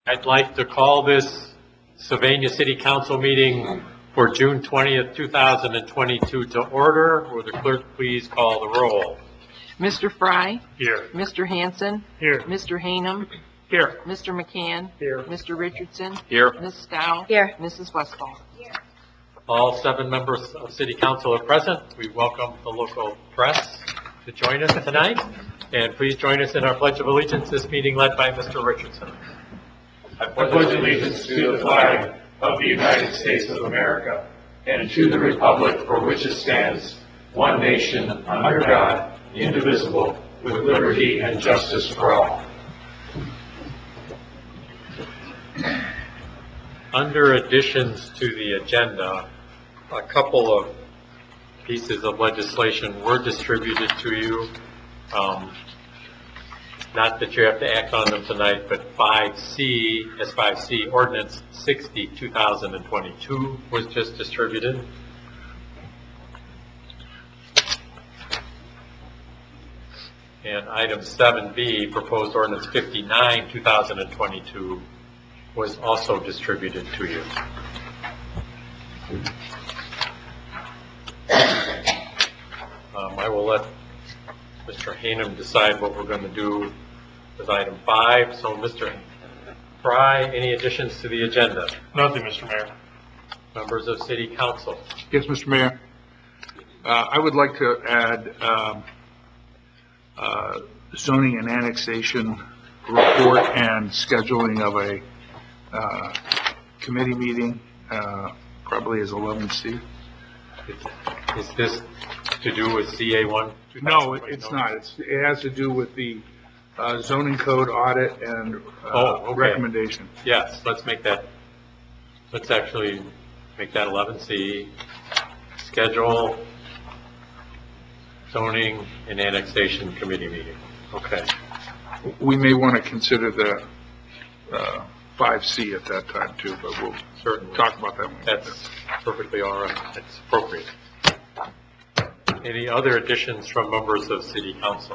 I'd like to call this Sylvania City Council meeting for June 20th, 2022 to order. Will the clerk please call the roll? Mr. Fry? Here. Mr. Hanson? Here. Mr. Hanem? Here. Mr. McCann? Here. Mr. Richardson? Here. Ms. Stowe? Here. Mrs. Westfall? All 7 members of City Council are present. We welcome the local press to join us tonight. And please join us in our Pledge of Allegiance, this meeting led by Mr. Richardson. I pledge allegiance to the flag of the United States of America and to the republic for which it stands, one nation, under God, indivisible, with liberty and justice for all. Under additions to the agenda, a couple of pieces of legislation were distributed to you. Not that you have to act on them tonight, but 5C, Ordinance 60, 2022 was just distributed. And item 7B, Proposed Ordinance 59, 2022 was also distributed to you. I will let Mr. Hanem decide what we're going to do with item 5. So, Mr. Fry, any additions to the agenda? Nothing, Mr. Mayor. Members of City Council? Yes, Mr. Mayor. I would like to add zoning and annexation report and scheduling of a committee meeting, probably as 11C. Is this to do with CA1? No, it's not. It has to do with the zoning code audit and okay. recommendation. Yes, let's actually make that 11C. Schedule zoning and annexation committee meeting. Okay. We may want to consider the 5C at that time too, but we'll certainly talk about that one. That's perfectly all right. That's appropriate. Any other additions from members of City Council?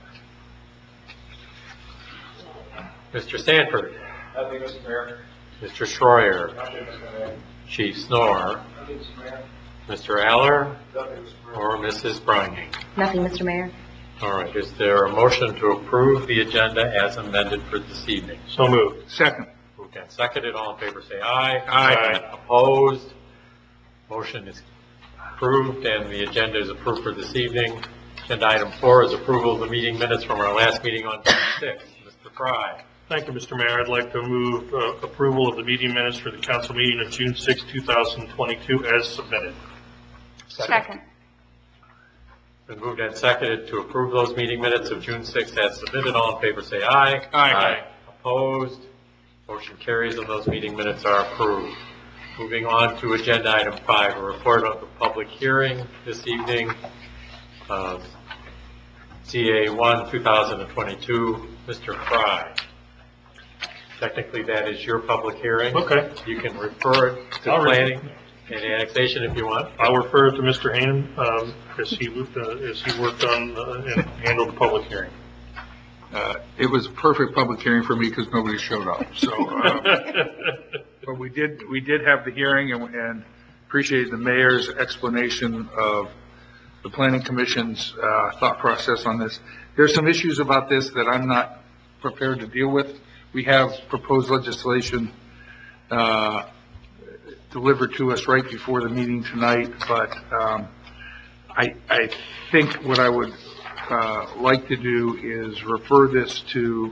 Mr. Sanford? Nothing, Mr. Mayor. Mr. Schroyer? Nothing, Mr. Mayor. Chief Snor? Nothing, Mr. Mayor. Mr. Aller? Nothing, Mr. Mayor. Or Mrs. Brining? Nothing, Mr. Mayor. All right. Is there a motion to approve the agenda as amended for this evening? So moved. Second. Moved and seconded. All in favor say aye. Aye. Opposed? Motion is approved and the agenda is approved for this evening. Agenda item 4 is approval of the meeting minutes from our last meeting on June 6th. Mr. Fry? Thank you, Mr. Mayor. I'd like to move approval of the meeting minutes for the council meeting of June 6, 2022 as submitted. Second. Been moved and seconded to approve those meeting minutes of June 6th as submitted. All in favor say aye. Aye. Opposed? Motion carries and those meeting minutes are approved. Moving on to agenda item 5, a report of the public hearing this evening. CA1 2022, Mr. Fry. Technically that is your public hearing. Okay. You can refer it to planning and annexation if you want. I'll refer it to Mr. Hanem as he worked on and handled the public hearing. It was a perfect public hearing for me because nobody showed up. So, but we did have the hearing and appreciated the mayor's explanation of the planning commission's thought process on this. There's some issues about this that I'm not prepared to deal with. We have proposed legislation delivered to us right before the meeting tonight, but I think what I would like to do is refer this to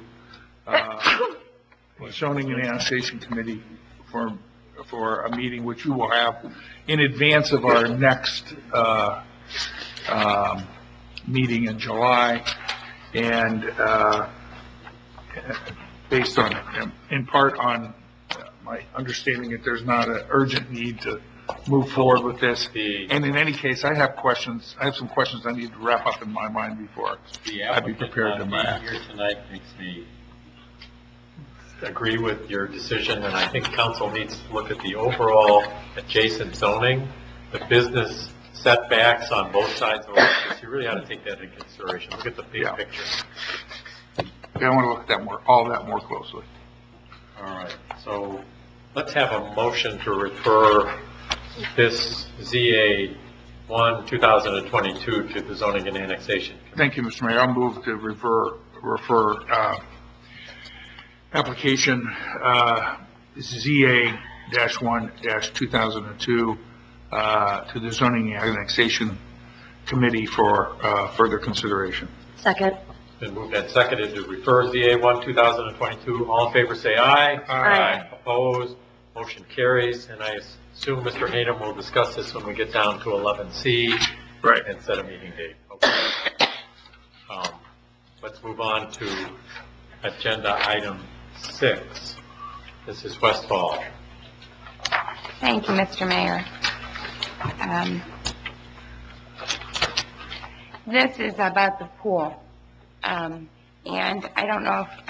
the zoning and annexation committee for a meeting which we will have in advance of our next meeting in July, and based on, in part on my understanding that there's not an urgent need to move forward with this. And in any case, I have questions. I have some questions I need to wrap up in my mind before I'd be prepared to act. Here tonight makes me agree with your decision, and I think council needs to look at the overall adjacent zoning, the business setbacks on both sides of it. You really ought to take that into consideration. Look at the big picture. I want to look at that all that more closely. All right, so let's have a motion to refer this ZA 1, 2022 to the Zoning and Annexation. Thank you, Mr. Mayor. I'll move to refer application ZA-1-2002 to the Zoning and Annexation Committee for further consideration. Second. Been moved and seconded to refer ZA 1, 2022. All in favor say aye. Aye. Opposed? Motion carries. And I assume Mr. Hayden will discuss this when we get down to 11C. Right. And set a meeting date. Okay. Let's move on to agenda item 6. This is Westfall. Thank you, Mr. Mayor. This is about the pool. And I don't know if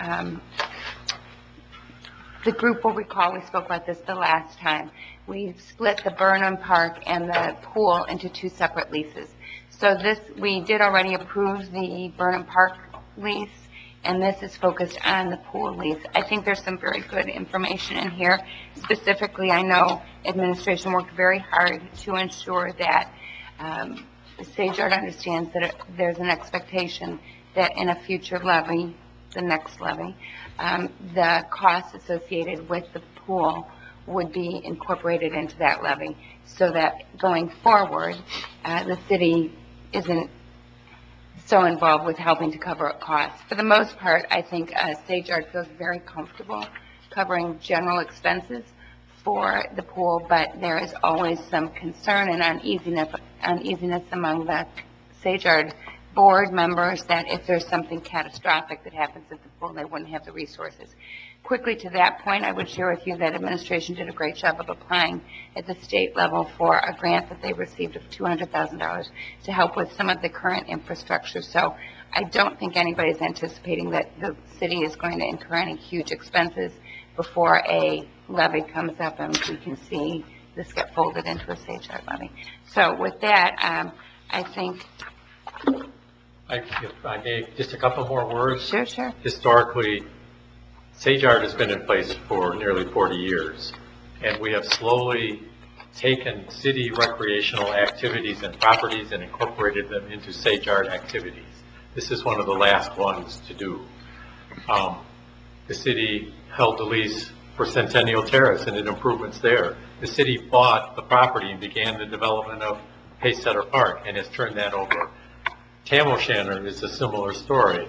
the group will recall, we spoke about this the last time. We split the Burnham Park and the pool into 2 separate leases. So we did already approve the Burnham Park lease, and this is focused on the pool lease. I think there's some very good information in here. Specifically, I know administration worked very hard to ensure that Sage Yard understands that there's an expectation that in a future levy, the next levy, the costs associated with the pool would be incorporated into that levy, so that going forward, the city isn't so involved with helping to cover up costs. For the most part, I think Sage Yard feels very comfortable covering general expenses for the pool, but there is always some concern and uneasiness among the Sage Yard board members that if there's something catastrophic that happens at the pool, they wouldn't have the resources. Quickly to that point, I would share with you that administration did a great job of applying at the state level for a grant that they received of $200,000 to help with some of the current infrastructure. So I don't think anybody's anticipating that the city is going to incur any huge expenses before a levy comes up and we can see this get folded into a Sage Yard levy. So with that, I think... If I may, just a couple more words. Sure. Historically, Sage Yard has been in place for nearly 40 years, and we have slowly taken city recreational activities and properties and incorporated them into Sage Yard activities. This is one of the last ones to do. The city held the lease for Centennial Terrace and did improvements there. The city bought the property and began the development of Pacesetter Park and has turned that over. Tam O'Shanter is a similar story.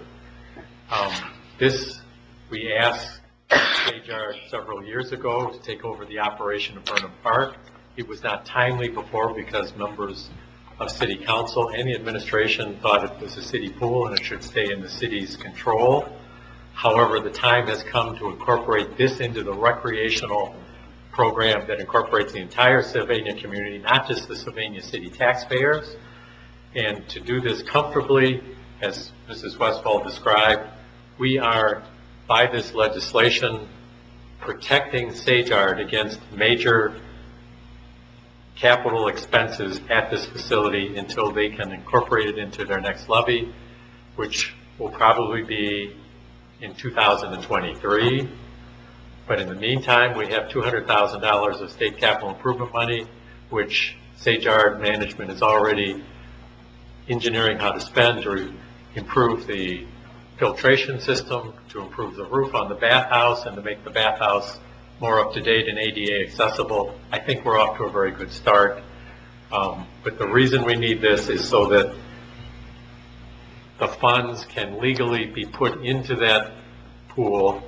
We asked Sage Yard several years ago to take over the operation of Burnham Park. It was not timely before because members of city council and the administration thought it was a city pool and it should stay in the city's control. However, the time has come to incorporate this into the recreational program that incorporates the entire Sylvania community, not just the Sylvania city taxpayers. And to do this comfortably, as Mrs. Westfall described, we are, by this legislation, protecting Sage Yard against major capital expenses at this facility until they can incorporate it into their next levy, which will probably be in 2023. But in the meantime, we have $200,000 of state capital improvement money, which Sage Yard management is already engineering how to spend to improve the filtration system, to improve the roof on the bathhouse, and to make the bathhouse more up-to-date and ADA accessible. I think we're off to a very good start. But the reason we need this is so that the funds can legally be put into that pool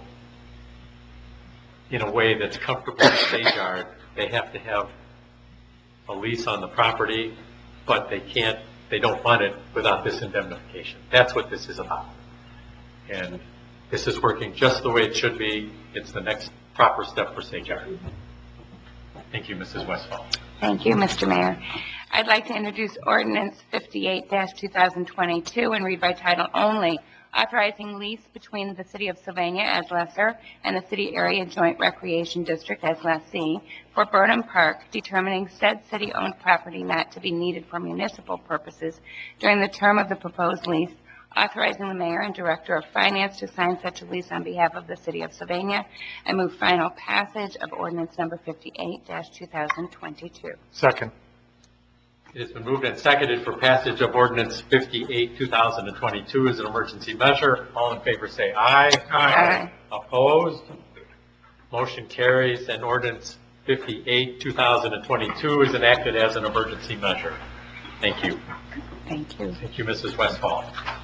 in a way that's comfortable with Sage Yard. They have to have a lease on the property, but they don't fund it without this indemnification. That's what this is about. And this is working just the way it should be. It's the next proper step for Sage Yard. Thank you, Mrs. Westfall. Thank you, Mr. Mayor. I'd like to introduce Ordinance 58-2022 and read by title only, authorizing lease between the City of Sylvania as lessor and the City Area Joint Recreation District as lessee for Burnham Park, determining said city-owned property not to be needed for municipal purposes during the term of the proposed lease, authorizing the mayor and director of finance to sign such a lease on behalf of the city of Sylvania. I move final passage of ordinance number 58-2022. Second. It has been moved and seconded for passage of ordinance 58, 2022 as an emergency measure. All in favor say aye. Aye. Opposed? Motion carries, and ordinance 58, 2022 is enacted as an emergency measure. Thank you. Thank you. Thank you, Mrs. Westfall.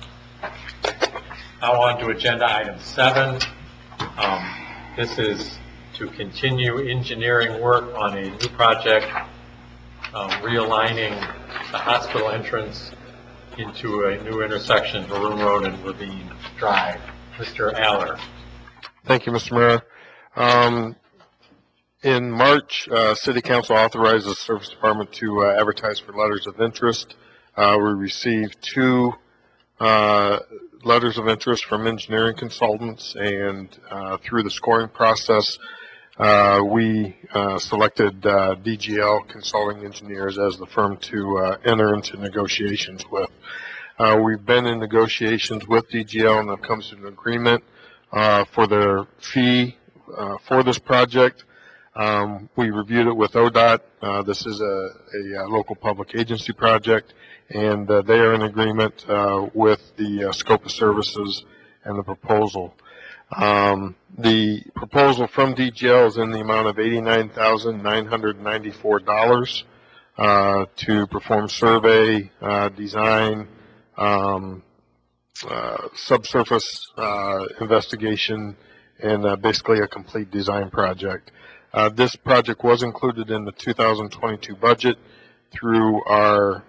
Now on to agenda item 7. This is to continue engineering work on a new project, realigning the hospital entrance into a new intersection, Haroon Road and Ravine Drive. Mr. Aller. Thank you, Mr. Mayor. In March, City Council authorized the Service Department to advertise for letters of interest. We received 2 letters of interest from engineering consultants, and through the scoring process, we selected DGL Consulting Engineers as the firm to enter into negotiations with. We've been in negotiations with DGL and have come to an agreement for their fee for this project. We reviewed it with ODOT. This is a local public agency project, and they are in agreement with the scope of services and the proposal. The proposal from DGL is in the amount of $89,994 to perform survey, design, subsurface investigation, and basically a complete design project. This project was included in the 2022 budget through our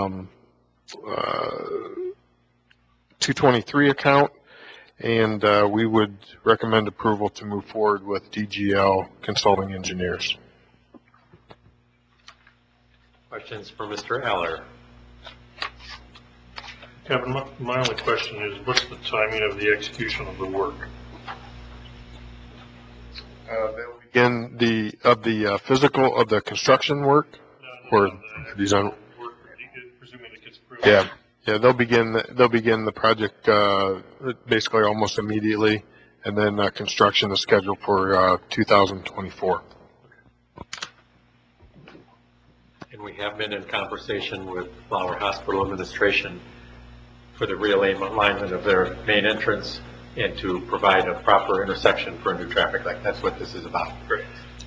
223 account, and we would recommend approval to move forward with DGL Consulting Engineers. Questions for Mr. Eller? Kevin, my only question is, what's the timing of the execution of the work? They'll begin the physical of the construction work or design. Work, presuming it gets approved. Yeah, they'll begin the project basically almost immediately, and then construction is scheduled for 2024. And we have been in conversation with Flower Hospital Administration for the realignment of their main entrance and to provide a proper intersection for a new traffic light. That's what this is about. Great.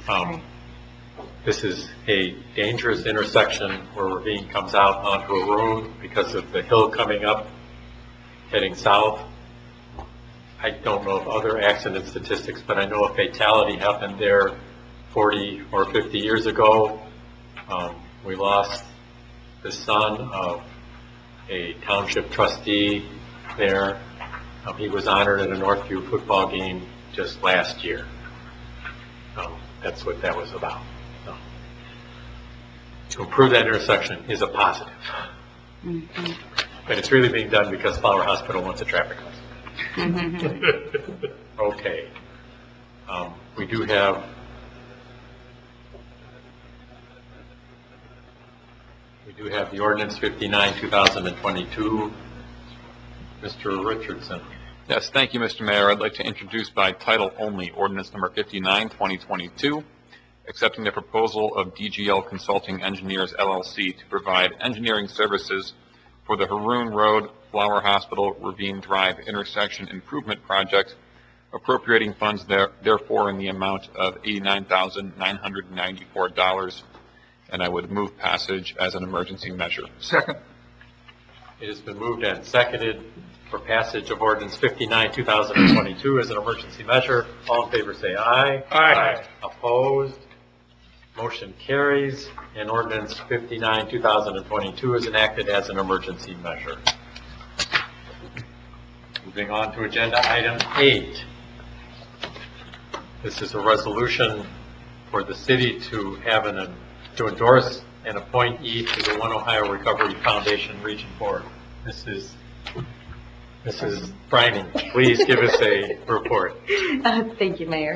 This is a dangerous intersection where Ravine comes out onto a road because of the hill coming up, heading south. I don't know of other accident statistics, but I know a fatality happened there 40 or 50 years ago. We lost the son of a township trustee there. He was honored at a Northview football game just last year. That's what that was about. To improve that intersection is a positive. Mm-hmm. But it's really being done because Flower Hospital wants a traffic light. Okay. We do have the ordinance 59, 2022. Mr. Richardson. Yes, thank you, Mr. Mayor. I'd like to introduce by title only ordinance number 59, 2022, accepting the proposal of DGL Consulting Engineers, LLC, to provide engineering services for the Haroon Road, Flower Hospital, Ravine Drive intersection improvement project, appropriating funds therefore in the amount of $89,994, and I would move passage as an emergency measure. Second. It has been moved and seconded for passage of ordinance 59, 2022 as an emergency measure. All in favor say aye. Aye. Opposed? Motion carries, and ordinance 59, 2022 is enacted as an emergency measure. Moving on to agenda item 8. This is a resolution for the city to have to endorse an appointee to the One Ohio Recovery Foundation Region Board. Mrs. Brining, please give us a report. Thank you, Mayor.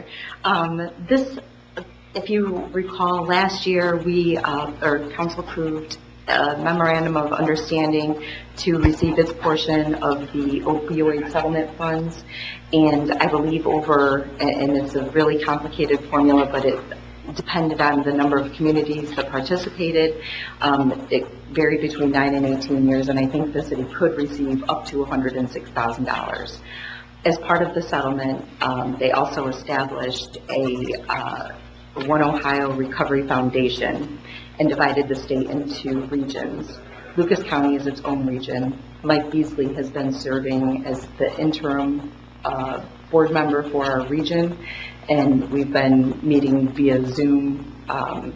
This, if you recall, last year council approved a memorandum of understanding to receive its portion of the opioid settlement funds. And I believe and it's a really complicated formula, but it depended on the number of communities that participated. It varied between 9 and 18 years, and I think the city could receive up to $106,000. As part of the settlement, they also established a One Ohio Recovery Foundation and divided the state into regions. Lucas County is its own region. Mike Beasley has been serving as the interim board member for our region, and we've been meeting via Zoom, all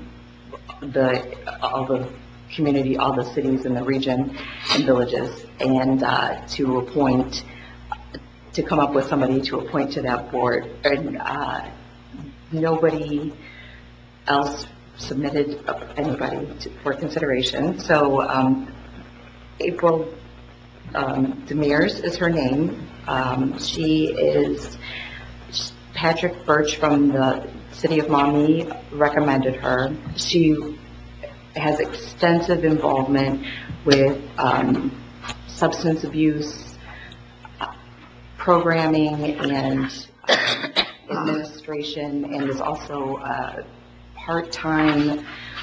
the community, all the cities in the region and villages, and to come up with somebody to appoint to that board. And nobody else submitted anybody for consideration. So April Demers is her name. She is Patrick Birch from the city of Maumee recommended her. She has extensive involvement with substance abuse programming and administration, and is also a part-time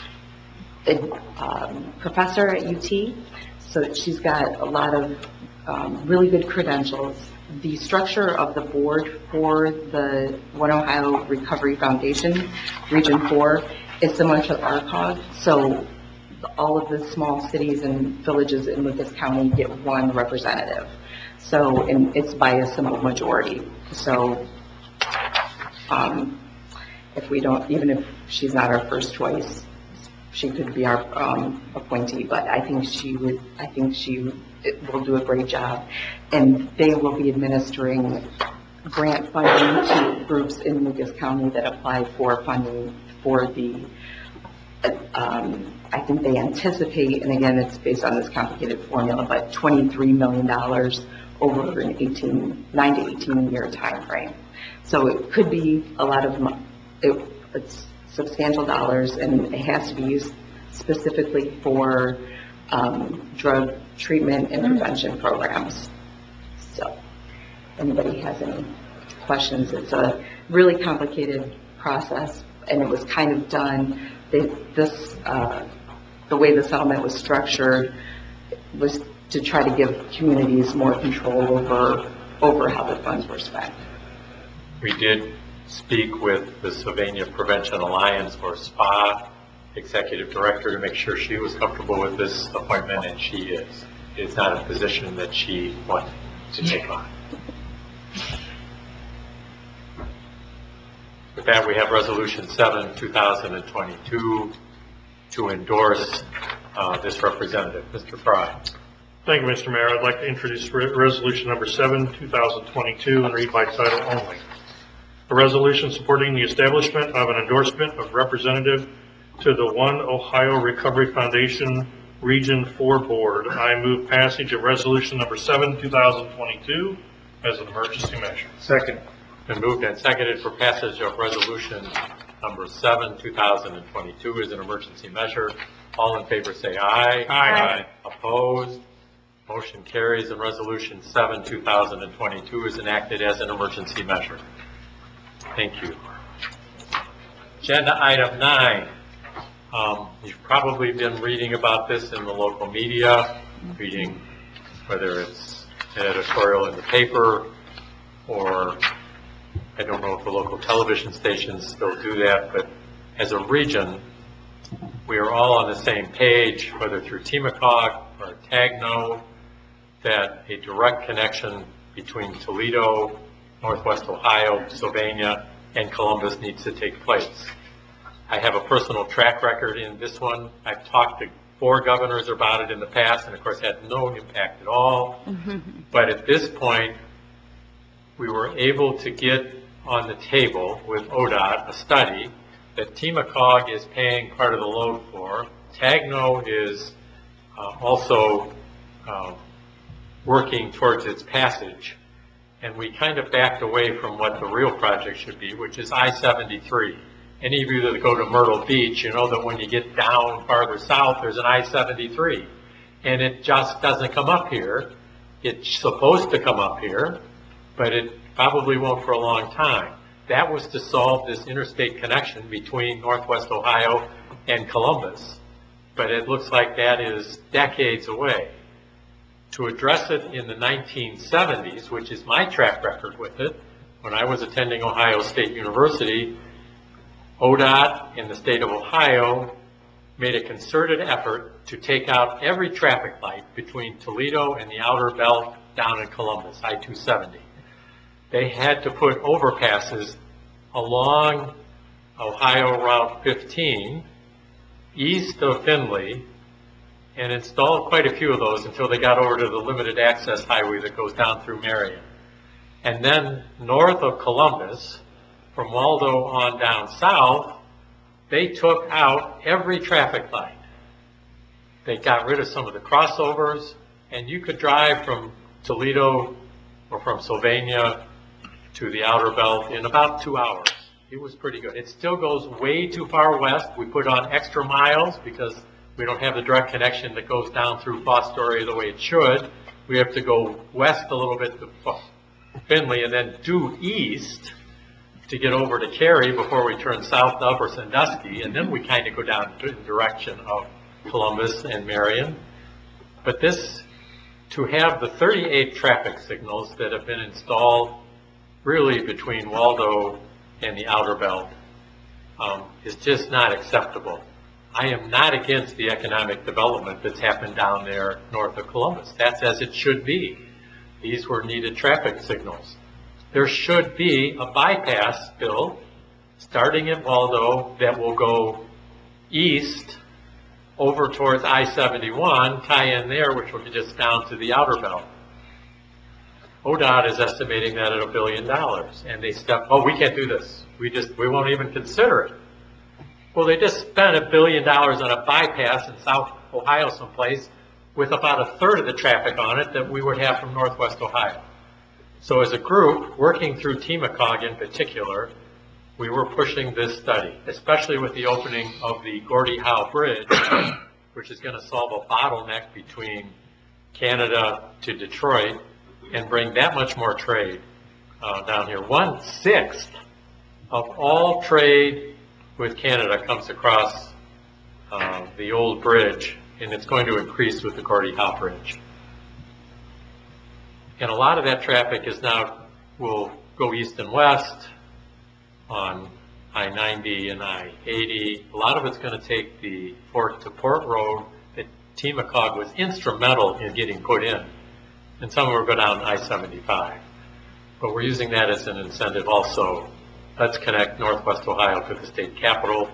professor at UT. So she's got a lot of really good credentials. The structure of the board for the One Ohio Recovery Foundation, Region 4, is similar to RCOG. So all of the small cities and villages in Lucas County get one representative. So, and it's by a simple majority. So, if we don't, even if she's not our first choice, she could be our appointee. But I think she will do a great job, and they will be administering grant funding to groups in Lucas County that apply for funding for the. I think they anticipate, and again, it's based on this complicated formula, but $23 million over an 9 to 18 year time frame. So it could be a lot of, it's substantial dollars, and it has to be used specifically for drug treatment and prevention programs. So, anybody has any questions? It's a really complicated process, and it was kind of done, the way the settlement was structured was to try to give communities more control over how the funds were spent. We did speak with the Sylvania Prevention Alliance, or SPA, executive director, to make sure she was comfortable with this appointment, and she is. It's not a position that she wanted to take on. With that, we have Resolution 7, 2022, to endorse this representative. Mr. Fry. Thank you, Mr. Mayor. I'd like to introduce Resolution number 7, 2022, and read by title only. A resolution supporting the establishment of an endorsement of representative to the One Ohio Recovery Foundation Region 4 Board. I move passage of Resolution number 7, 2022 as an emergency measure. Second. Been moved and seconded for passage of Resolution number 7, 2022 as an emergency measure. All in favor say aye. Aye. Opposed? Motion carries, and Resolution 7, 2022 is enacted as an emergency measure. Thank you. Agenda item 9. You've probably been reading about this in the local media, reading whether it's an editorial in the paper, or I don't know if the local television stations still do that, but as a region, we are all on the same page, whether through TMACOG or TAGNO, that a direct connection between Toledo, Northwest Ohio, Sylvania, and Columbus needs to take place. I have a personal track record in this one. I've talked to 4 governors about it in the past, and of course had no impact at all. But at this point, we were able to get on the table with ODOT a study that TMACOG is paying part of the load for. TAGNO is also working towards its passage. And we kind of backed away from what the real project should be, which is I-73. Any of you that go to Myrtle Beach, you know that when you get down farther south, there's an I-73. And it just doesn't come up here. It's supposed to come up here, but it probably won't for a long time. That was to solve this interstate connection between Northwest Ohio and Columbus. But it looks like that is decades away. To address it in the 1970s, which is my track record with it, when I was attending Ohio State University, ODOT in the state of Ohio made a concerted effort to take out every traffic light between Toledo and the outer belt down in Columbus, I-270. They had to put overpasses along Ohio Route 15, east of Findlay, and installed quite a few of those until they got over to the limited access highway that goes down through Marion. And then north of Columbus, from Waldo on down south, they took out every traffic light. They got rid of some of the crossovers, and you could drive from Toledo or from Sylvania to the outer belt in about 2 hours. It was pretty good. It still goes way too far west. We put on extra miles because we don't have the direct connection that goes down through Fostoria the way it should. We have to go west a little bit to Findlay and then due east to get over to Cary before we turn south to Upper Sandusky, and then we kind of go down in the direction of Columbus and Marion. But this, to have the 38 traffic signals that have been installed really between Waldo and the outer belt is just not acceptable. I am not against the economic development that's happened down there north of Columbus. That's as it should be. These were needed traffic signals. There should be a bypass built starting at Waldo that will go east over towards I-71, tie in there, which will be just down to the outer belt. ODOT is estimating that at $1 billion, and they oh, we can't do this. We won't even consider it. Well, they just spent $1 billion on a bypass in South Ohio someplace with about a third of the traffic on it that we would have from Northwest Ohio. So as a group, working through TMACOG in particular, we were pushing this study, especially with the opening of the Gordie Howe Bridge, which is going to solve a bottleneck between Canada to Detroit and bring that much more trade down here. 1/6 of all trade with Canada comes across the old bridge, and it's going to increase with the Gordie Howe Bridge. And a lot of that traffic is now will go east and west on I-90 and I-80. A lot of it's going to take the Fort to Port Road that TMACOG was instrumental in getting put in. And some will go down I-75. But we're using that as an incentive also. Let's connect Northwest Ohio to the state capital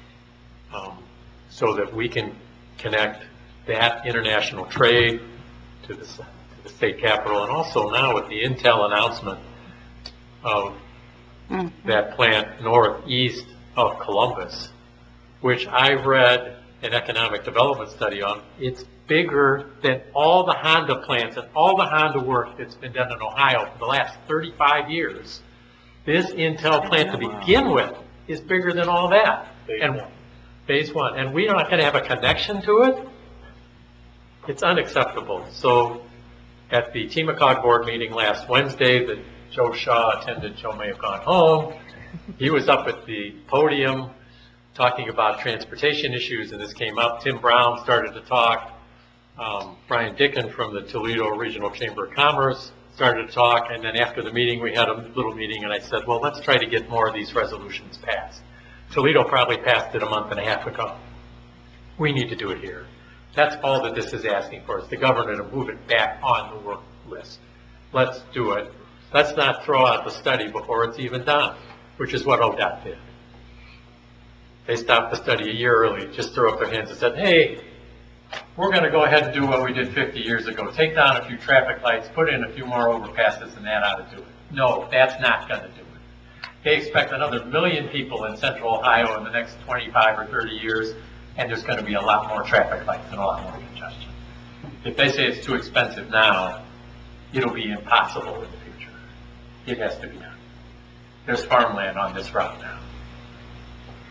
so that we can connect that international trade to the state capital. And also now with the Intel announcement of that plant northeast of Columbus, which I read an economic development study on, it's bigger than all the Honda plants and all the Honda work that's been done in Ohio for the last 35 years. This Intel plant to begin with is bigger than all that. Phase one. And we're not going to have a connection to it? It's unacceptable. So at the TMACOG board meeting last Wednesday that Joe Shaw attended, Joe may have gone home, he was up at the podium talking about transportation issues, and this came up. Tim Brown started to talk. Brian Dicken from the Toledo Regional Chamber of Commerce started to talk, and then after the meeting, we had a little meeting, and I said, well, let's try to get more of these resolutions passed. Toledo probably passed it a month and a half ago. We need to do it here. That's all that this is asking for, is the governor to move it back on the work list. Let's do it. Let's not throw out the study before it's even done, which is what ODOT did. They stopped the study a year early, just threw up their hands and said, hey, we're going to go ahead and do what we did 50 years ago. Take down a few traffic lights, put in a few more overpasses, and that ought to do it. No, that's not going to do it. They expect another 1 million people in central Ohio in the next 25 or 30 years, and there's going to be a lot more traffic lights and a lot more congestion. If they say it's too expensive now, it'll be impossible in the future. It has to be done. There's farmland on this route now.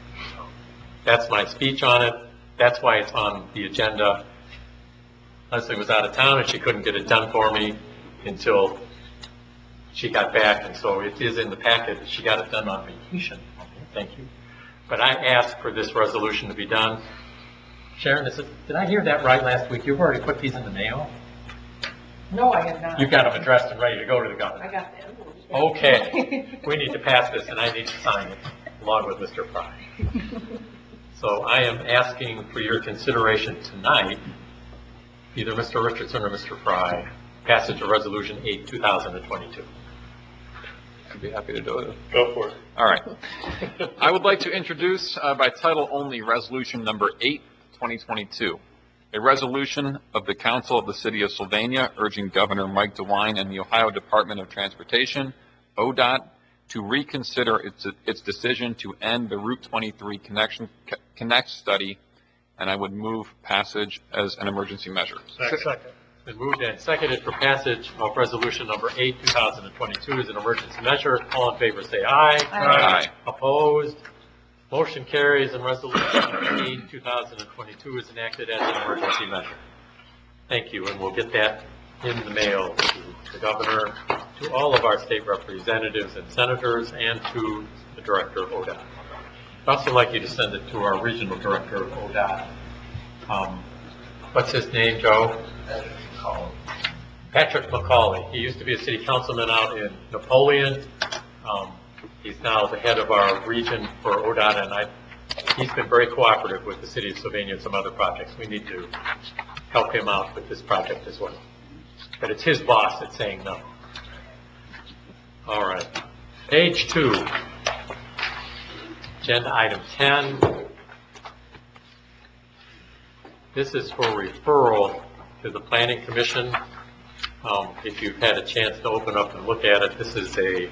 That's my speech on it. That's why it's on the agenda. Leslie was out of town and she couldn't get it done for me until she got back, and so it is in the packet. She got it done on vacation. Okay, thank you. But I asked for this resolution to be done. Sharon, did I hear that right last week? You've already put these in the mail? No, I have not. You've got them addressed and ready to go to the governor? I got the envelope. Okay, we need to pass this, and I need to sign it, along with Mr. Fry. So I am asking for your consideration tonight, either Mr. Richardson or Mr. Fry, passage of Resolution 8, 2022. I'd be happy to do it. Go for it. All right. I would like to introduce by title only Resolution number 8, 2022. A resolution of the Council of the City of Sylvania urging Governor Mike DeWine and the Ohio Department of Transportation, ODOT, to reconsider its decision to end the Route 23 Connect study, and I would move passage as an emergency measure. Second. Been moved and seconded for passage of Resolution number 8, 2022 as an emergency measure. All in favor say aye. Aye. Opposed? Motion carries, and Resolution number 8, 2022 is enacted as an emergency measure. Thank you, and we'll get that in the mail to the governor, to all of our state representatives and senators, and to the director of ODOT. I'd also like you to send it to our regional director of ODOT. What's his name, Joe? Patrick McCauley. He used to be a city councilman out in Napoleon. He's now the head of our region for ODOT, and he's been very cooperative with the city of Sylvania and some other projects. We need to help him out with this project as well. But it's his boss that's saying no. All right. Page 2. Agenda item 10. This is for referral to the Planning Commission. If you've had a chance to open up and look at it, this is a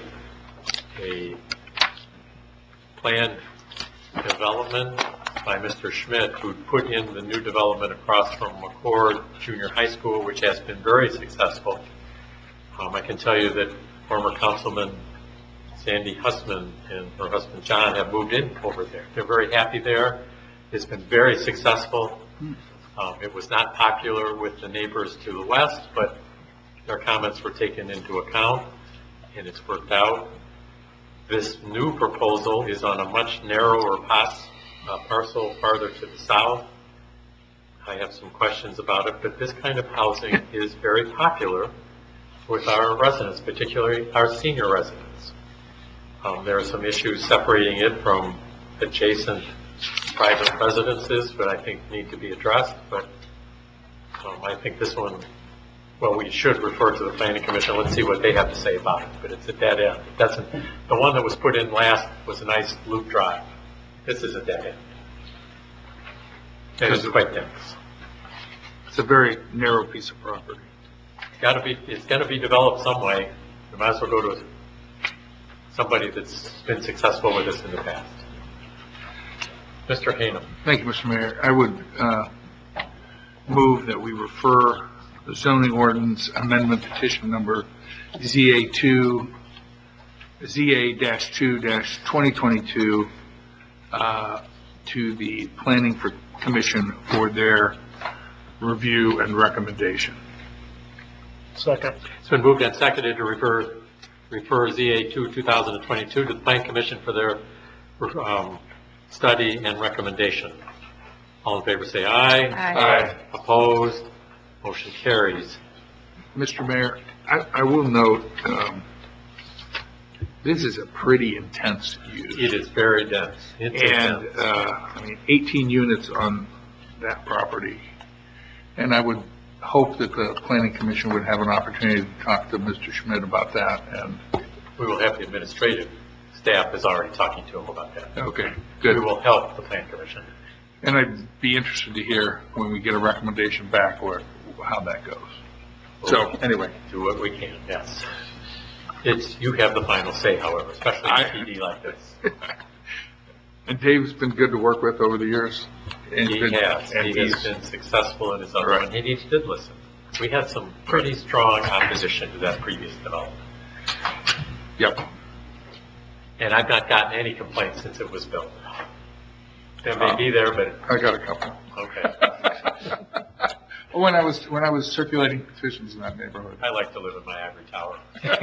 planned development by Mr. Schmidt, who put in the new development across from McCord Junior High School, which has been very successful. I can tell you that former Councilman Sandy Hussman and her husband John have moved in over there. They're very happy there. It's been very successful. It was not popular with the neighbors to the west, but their comments were taken into account, and it's worked out. This new proposal is on a much narrower parcel farther to the south. I have some questions about it, but this kind of housing is very popular with our residents, particularly our senior residents. There are some issues separating it from adjacent private residences, but I think need to be addressed. But I think this one, well, we should refer to the Planning Commission. Let's see what they have to say about it. But it's a dead end. It doesn't. The one that was put in last was a nice loop drive. This is a dead end. It is quite dense. It's a very narrow piece of property. It's got to be developed some way. We might as well go to somebody that's been successful with this in the past. Mr. Hanum. Thank you, Mr. Mayor. I would move that we refer the zoning ordinance amendment petition number ZA-2-2022 to the Planning Commission for their review and recommendation. Second. It's been moved and seconded to refer ZA2 2022 to the Planning Commission for their study and recommendation. All in favor say aye. Aye. Opposed? Motion carries. Mr. Mayor, I will note, this is a pretty intense use. It is very dense. It's And, intense. 18 units on that property. And I would hope that the Planning Commission would have an opportunity to talk to Mr. Schmidt about that. And We will have the administrative staff is already talking to him about that. okay, We good. will help the Planning Commission. And I'd be interested to hear when we get a recommendation back how that goes. So, anyway. Do what we can, yes. You have the final say, however, especially in a PD like this. And Dave's been good to work with over the years. And He has. He has been successful in his own Right. right. And he did listen. We had some pretty strong opposition to that previous development. Yep. And I've not gotten any complaints since it was built. They may be there, but, I got a couple. okay. When I was circulating petitions in that neighborhood. I like to live in my ivory tower.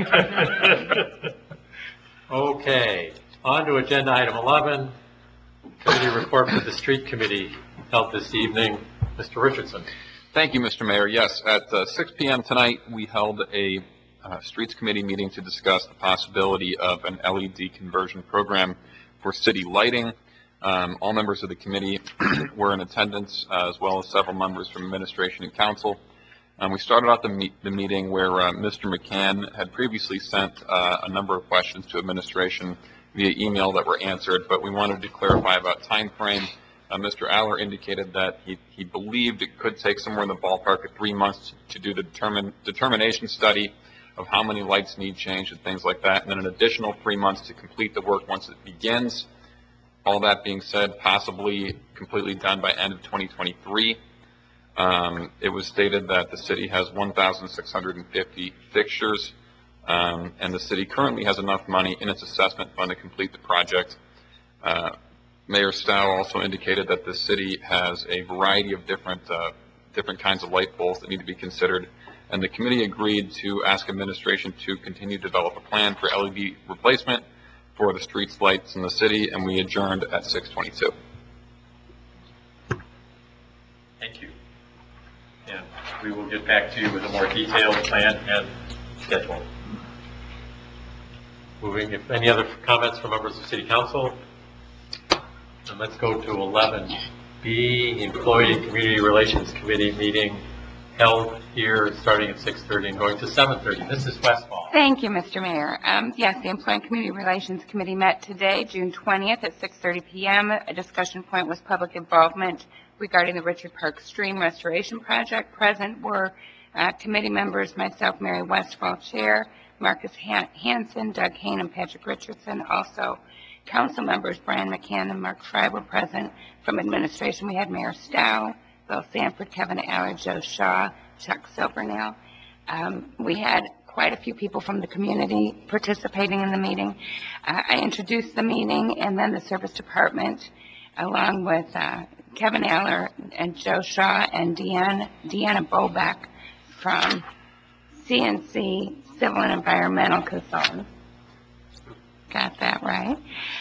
Okay, on to agenda item 11, committee report for the street committee held this evening. Mr. Richardson. Thank you, Mr. Mayor. Yes, at 6 p.m. tonight, we held a Streets Committee meeting to discuss the possibility of an LED conversion program for city lighting. All members of the committee were in attendance, as well as several members from administration and council. We started out the meeting where Mr. McCann had previously sent a number of questions to administration via email that were answered, but we wanted to clarify about time frame. Mr. Aller indicated that he believed it could take somewhere in the ballpark of 3 months to do the determination study of how many lights need changed and things like that, and then an additional 3 months to complete the work once it begins. All that being said, possibly completely done by end of 2023. It was stated that the city has 1,650 fixtures, and the city currently has enough money in its assessment fund to complete the project. Mayor Stow also indicated that the city has a variety of different kinds of light poles that need to be considered, and the committee agreed to ask administration to continue to develop a plan for LED replacement for the streets lights in the city, and we adjourned at 6:22. Thank you. And we will get back to you with a more detailed plan and schedule. Moving, if any other comments from members of City Council? And let's go to 11B, Employee and Community Relations Committee meeting held here starting at 6:30 and going to 7:30. Mrs. Westfall. Thank you, Mr. Mayor. Yes, the Employee and Community Relations Committee met today, June 20th at 6:30 p.m. A discussion point was public involvement regarding the Richard Park Stream Restoration Project. Present were committee members, myself, Mary Westfall, Chair, Marcus Hanson, Doug Hain, and Patrick Richardson. Also, council members Brian McCann and Mark Fry were present. From administration, we had Mayor Stow, Bill Sanford, Kevin Aller, Joe Shaw, Chuck Silvernail. We had quite a few people from the community participating in the meeting. I introduced the meeting, and then the service department, along with Kevin Aller and Joe Shaw and Deanna Bobeck from CNC Civil and Environmental Consultants. Got that right.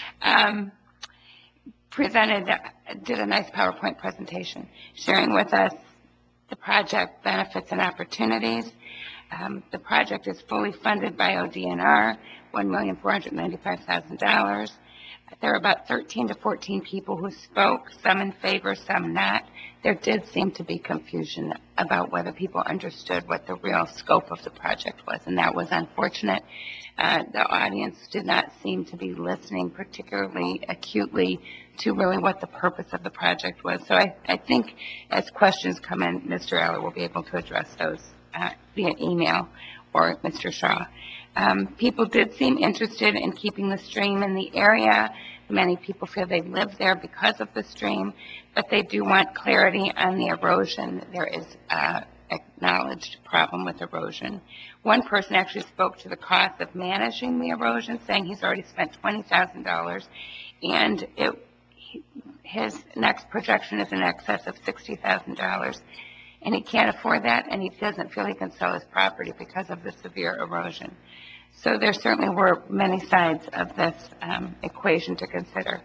Did a nice PowerPoint presentation, sharing with us the project benefits and opportunities. The project is fully funded by ODNR, $1,495,000. There were about 13 to 14 people who spoke, some in favor, some not. There did seem to be confusion about whether people understood what the real scope of the project was, and that was unfortunate. The audience did not seem to be listening particularly acutely to really what the purpose of the project was. So I think as questions come in, Mr. Aller will be able to address those via email or Mr. Shaw. People did seem interested in keeping the stream in the area. Many people feel they live there because of the stream, but they do want clarity on the erosion. There is acknowledged problem with erosion. One person actually spoke to the cost of managing the erosion, saying he's already spent $20,000, and his next projection is in excess of $60,000, and he can't afford that, and he doesn't feel he can sell his property because of the severe erosion. So there certainly were many sides of this equation to consider.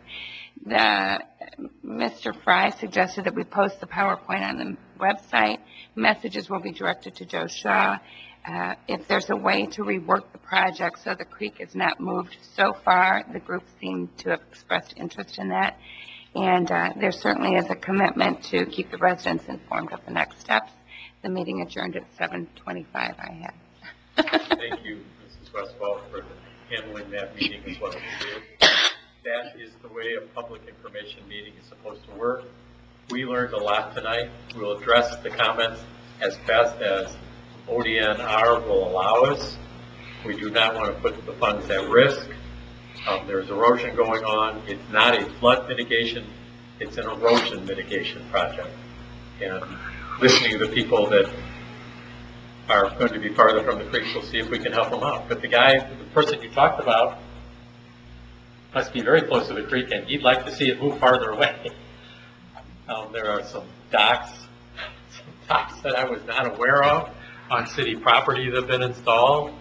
Mr. Fry suggested that we post the PowerPoint on the website. Messages will be directed to Joe Shaw. If there's a way to rework the project so the creek is not moved so far, the group seemed to have expressed interest in that. And there certainly is a commitment to keep the residents informed of the next steps. The meeting adjourned at 7:25. I had. Thank you, Mrs. Westfall, for handling that meeting as well as you did. That is the way a public information meeting is supposed to work. We learned a lot tonight. We'll address the comments as best as ODNR will allow us. We do not want to put the funds at risk. There's erosion going on. It's not a flood mitigation. It's an erosion mitigation project. And listening to the people that are going to be farther from the creek, we'll see if we can help them out. But the person you talked about must be very close to the creek, and he'd like to see it move farther away. There are some docks that I was not aware of on city property that have been installed.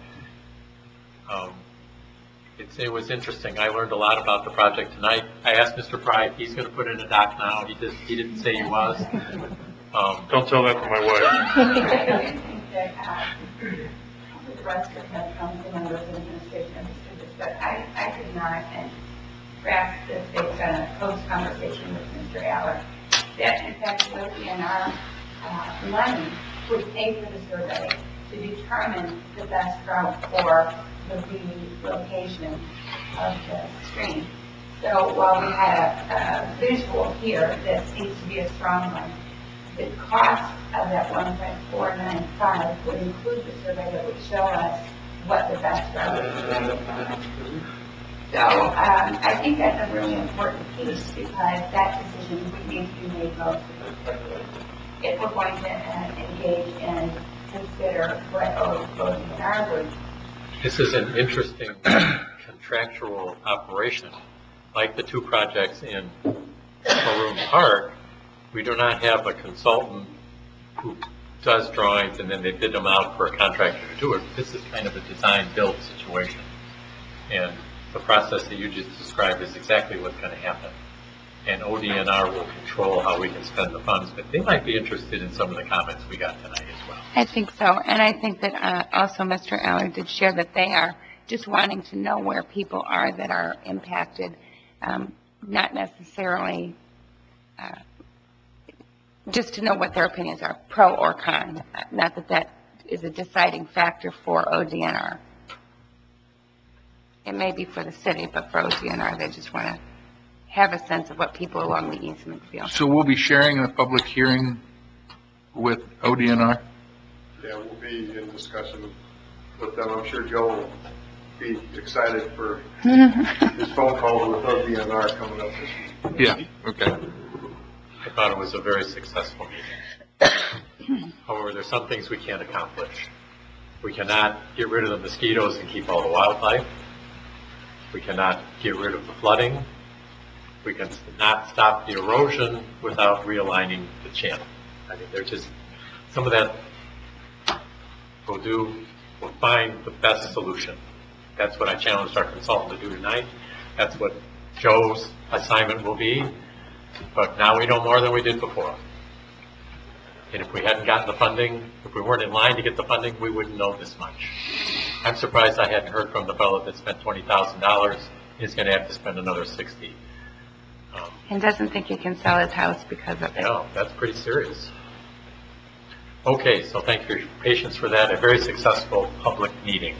It was interesting. I learned a lot about the project tonight. I asked Mr. Fry if he's going to put in a dock now. He didn't say he was. Don't tell that to my wife. I think that the rest of the council members and administration understood this, but I did not, and grasp this based on a close conversation with Mr. Aller, that in fact the ODNR money would pay for the survey to determine the best route for the relocation of the stream. So while we had a visual here that seems to be a strong one, the cost of that 1.495 would include the survey that would show us what the best route is. So I think that's a really important piece because that decision would need to be made relatively quickly if we're going to engage and consider what ODNR would. This is an interesting contractual operation. Like the two projects in Maroon Park, we do not have a consultant who does drawings and then they bid them out for a contractor to do it. This is kind of a design-build situation. And the process that you just described is exactly what's going to happen. And ODNR will control how we can spend the funds, but they might be interested in some of the comments we got tonight as well. I think so, and I think that also Mr. Aller did share that they are just wanting to know where people are that are impacted, not necessarily just to know what their opinions are, pro or con, not that that is a deciding factor for ODNR. It may be for the city, but for ODNR, they just want to have a sense of what people along the easement feel. So we'll be sharing a public hearing with ODNR? Yeah, we'll be in discussion with them. I'm sure Joe will be excited for his phone calls with ODNR coming up this week. Yeah, okay. I thought it was a very successful meeting. However, there's some things we can't accomplish. We cannot get rid of the mosquitoes and keep all the wildlife. We cannot get rid of the flooding. We can not stop the erosion without realigning the channel. I mean, there's just some of that we'll find the best solution. That's what I challenged our consultant to do tonight. That's what Joe's assignment will be. But now we know more than we did before. And if we hadn't gotten the funding, if we weren't in line to get the funding, we wouldn't know this much. I'm surprised I hadn't heard from the fellow that spent $20,000. He's going to have to spend another $60,000. And doesn't think he can sell his house because of it. No, that's pretty serious. Okay, so thank you for your patience for that. A very successful public meeting.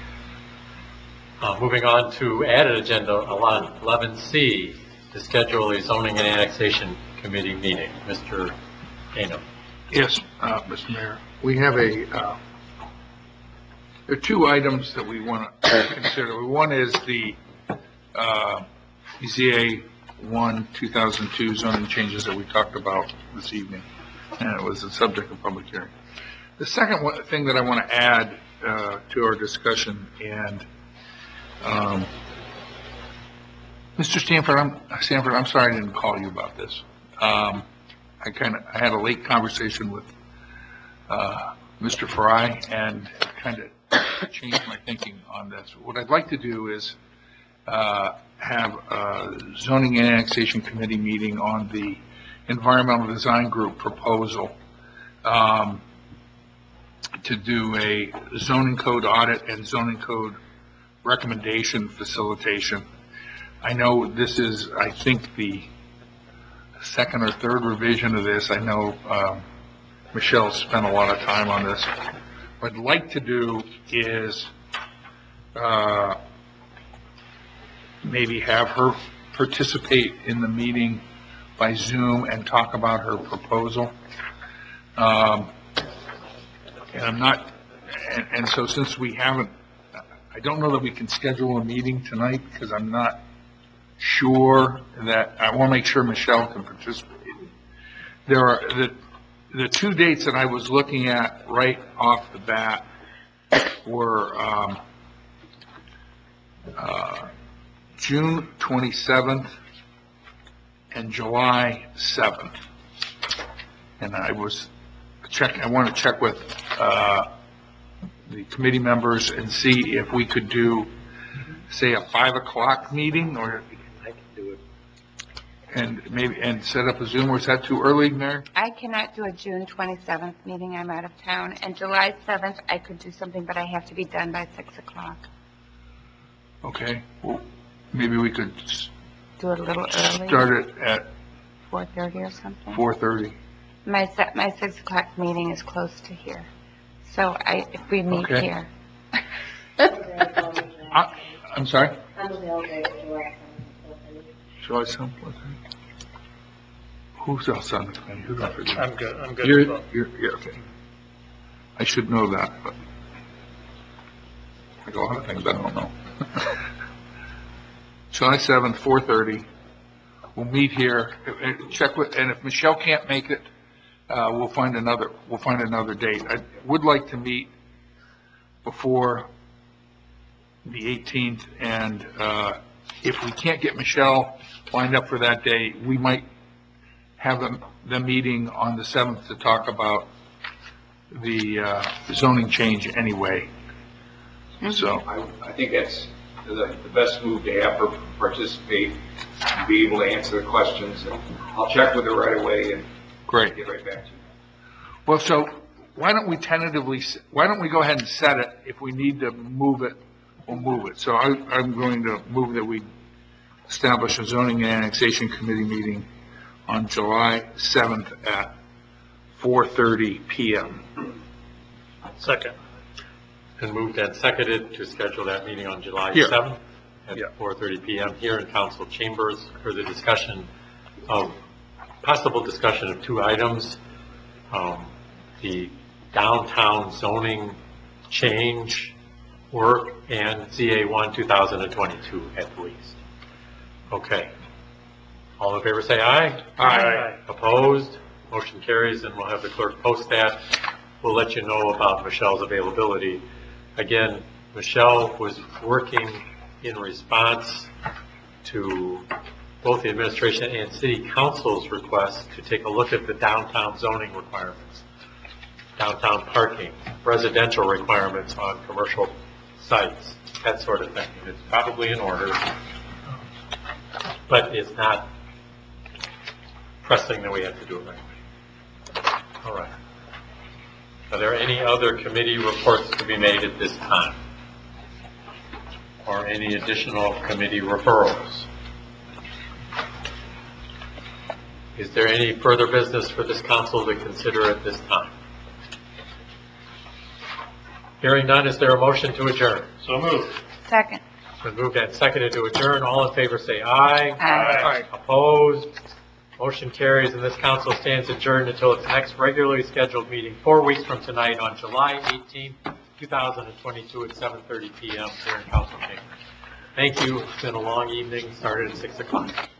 Moving on to added agenda 11C, to schedule a zoning and annexation committee meeting. Mr. Kano. Yes, Mr. Mayor. We have there are two items that we want to consider. One is the ZA 1/2002 zoning changes that we talked about this evening, and it was the subject of public hearing. The second thing that I want to add to our discussion, and Mr. Stanford, I'm sorry I didn't call you about this. I had a late conversation with Mr. Fry and kind of changed my thinking on this. What I'd like to do is have a zoning and annexation committee meeting on the environmental design group proposal to do a zoning code audit and zoning code recommendation facilitation. I know this is, I think, the second or third revision of this. I know Michelle spent a lot of time on this. What I'd like to do is maybe have her participate in the meeting by Zoom and talk about her proposal. And so since we haven't, I don't know that we can schedule a meeting tonight because I'm not sure that, I want to make sure Michelle can participate. There are the two dates that I was looking at right off the bat were June 27th and July 7th. And I want to check with, the committee members and see if we could do, say, a 5 o'clock meeting, or, I can do it. and set up a Zoom, or is that too early, Mary? I cannot do a June 27th meeting, I'm out of town, and July 7th, I could do something, but I have to be done by 6 o'clock. Okay, well, maybe we could Do it a little early, start it at 4:30 or something. 4:30. My 6 o'clock meeting is close to here, so if we meet Okay. here. I'm sorry? I'm available July 7th. July 7th, 4:30. Who's else on the committee? Who do I forget? I'm good as well. You're, okay. I should know that, but like a lot of things I don't know. July 7th, 4:30. We'll meet here, check with, and if Michelle can't make it, we'll find another date. I would like to meet before the 18th, and if we can't get Michelle lined up for that day, we might have the meeting on the 7th to talk about the zoning change anyway. So, I think that's the best move to have her participate, and be able to answer the questions, and I'll check with her right away and great. get right back to you. Well, so why don't we go ahead and set it? If we need to move it, we'll move it. So I'm going to move that we establish a zoning and annexation committee meeting on July 7th at 4:30 PM. Second. And moved and seconded to schedule that meeting on July Here. 7th at Yeah. 4:30 PM here in council chambers for the possible discussion of 2 items. The downtown zoning change work and ZA1 2022 at least. Okay. All in favor say aye. Aye. Opposed? Motion carries, and we'll have the clerk post that. We'll let you know about Michelle's availability. Again, Michelle was working in response to both the administration and city council's request to take a look at the downtown zoning requirements, downtown parking, residential requirements on commercial sites, that sort of thing. It's probably in order, but it's not pressing that we have to do it right away. All right. Are there any other committee reports to be made at this time? Or any additional committee referrals? Is there any further business for this council to consider at this time? Hearing none, is there a motion to adjourn? So moved. Second. Been moved and seconded to adjourn. All in favor say aye. Aye. Opposed? Motion carries, and this council stands adjourned until its next regularly scheduled meeting 4 weeks from tonight on July 18, 2022 at 7:30 PM here in council chambers. Thank you. It's been a long evening, started at 6 o'clock.